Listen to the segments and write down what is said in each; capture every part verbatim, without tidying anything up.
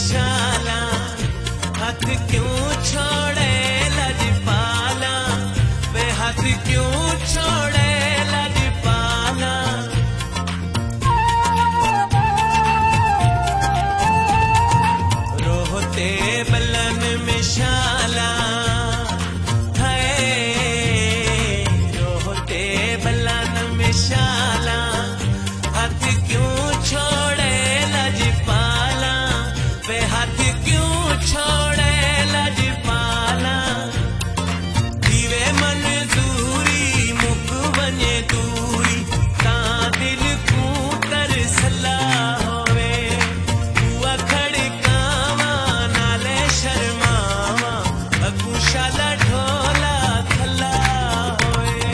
शाला, हाथ क्यों छोड़े लजपाला, वे हाथ क्यों छोड़े लजपाला। रोहते बलन में शाला, है रोहते बलन में शाला, हाथ क्यों छोड़े लजपाला, वे हाथ क्यों छोड़े लजपाला। दीवे मंजूरी मुक बने दूरी, ता दिल को तरसला होवे। बुआ खड़कावा नाले शर्मावा, अगू शाला ढोला खला होवे।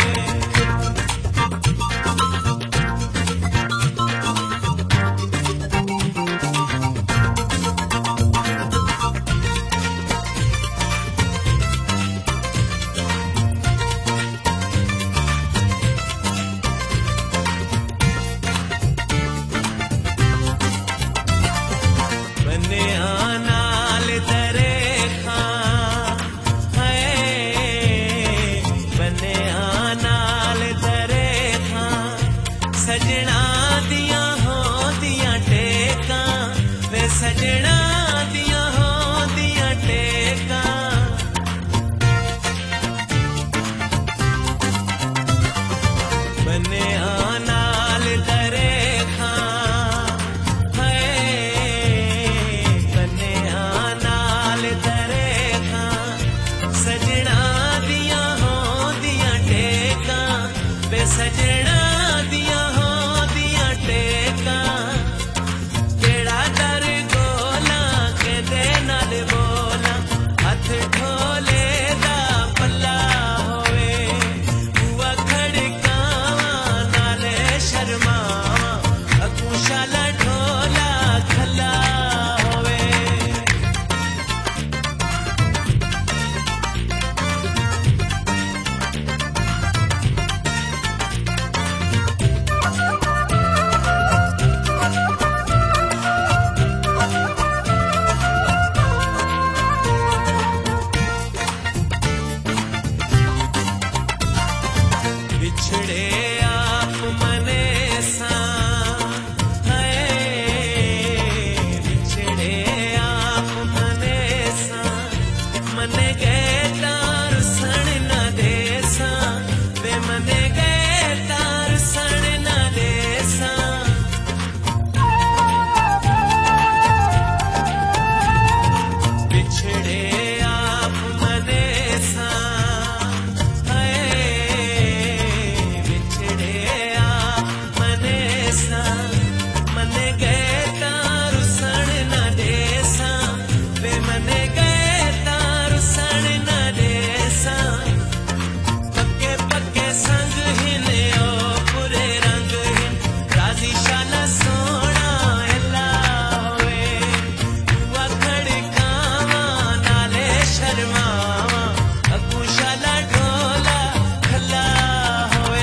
बने आनाल दरे खां, है बने आनाल दरे खां, सजना दिया हो दिया टेका, वे सजना दिया हो दिया टेका। बने आनाल दरे खां, बने आनाल दरे खां, सजना दिया हो दिया टेका, वे सजना दिया हो दिया टेका। केड़ा दर गोला के दे नाल बोला, हथ ढोले दा पल्ला होवे। बुआ खड़कावा नाले शर्मावा, अगू शाला ढोला खला होवे। बिछड़े आप मने सा, है बिछड़े आप मने सा, मने गए तार सण न देसा, वे मने गए तार सण न देसा। बिछड़े आप मने सा, बिछड़े आप मने सा, मने गए तार सण न देसा, वे मने गए तार सण न देसा। पक्के पक्के संग हिन ओ पूरे रंग हिन, राजी शाला सोना एला होवे। बुआ खड़कावा नाले शर्मावा, अगू शाला ढोला खला होवे।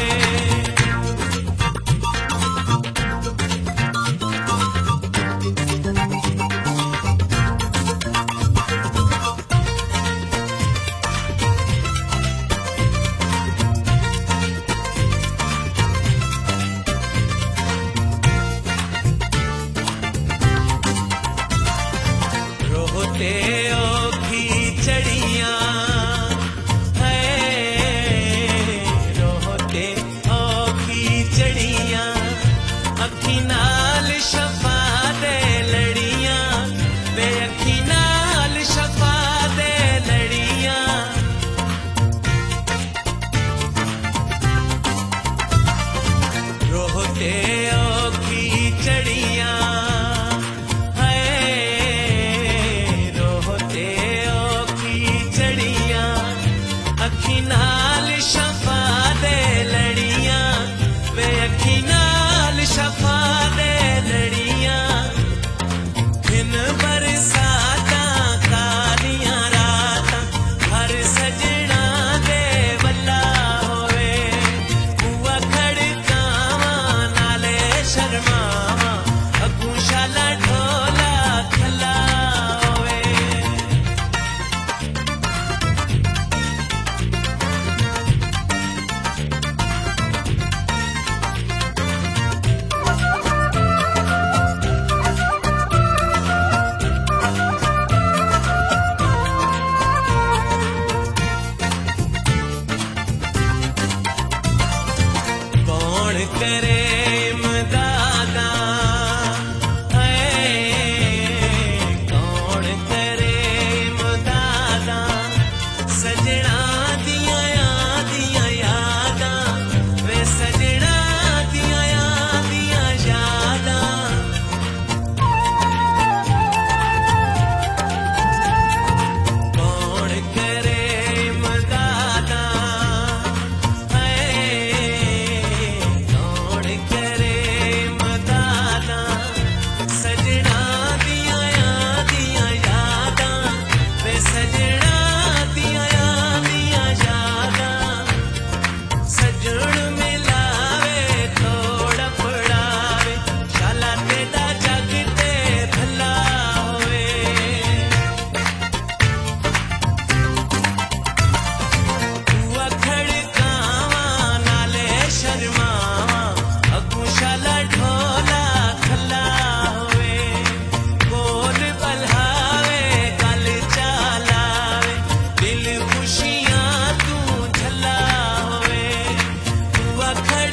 रोहते ओखी चढ़ियां, है रोहते ओखी चढ़ियां, अखी नाल शफा दे लड़ियां, वे अखी नाल शफा दे लड़ियां। रोहते ओखी चढ़ियां, है रोह खड़े